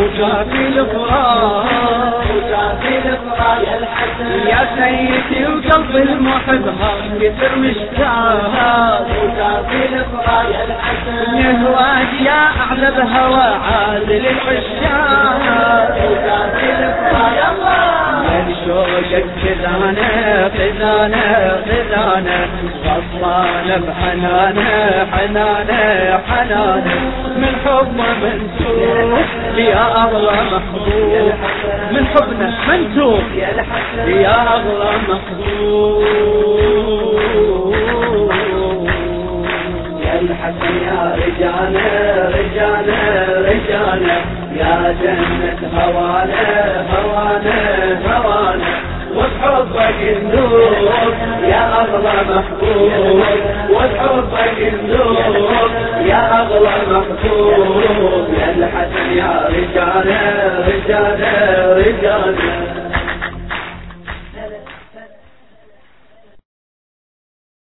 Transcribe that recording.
وكافي الفراق يا الحسن يا سيدي وقلب المحب كثر مشتاق وكافي الفراق يا الحسن يهواك يا أعذب هوى عادل العشاق وكافي الفراق يا الله شوقك خزانة خزانة خزانة غصانة بحنانة حنانة حنانة من حب منسوب يا أغلى محبوب من حبنا منسوب يا أغلى محبوب يا الحسن يا رجالة رجالة رجالة يا جنة هوانا هوانا هوانا وبحبك ندوب يا أغلى محبوب وبحبك ندوب يا أغلى محبوب يا الحسن يا رجالة رجالة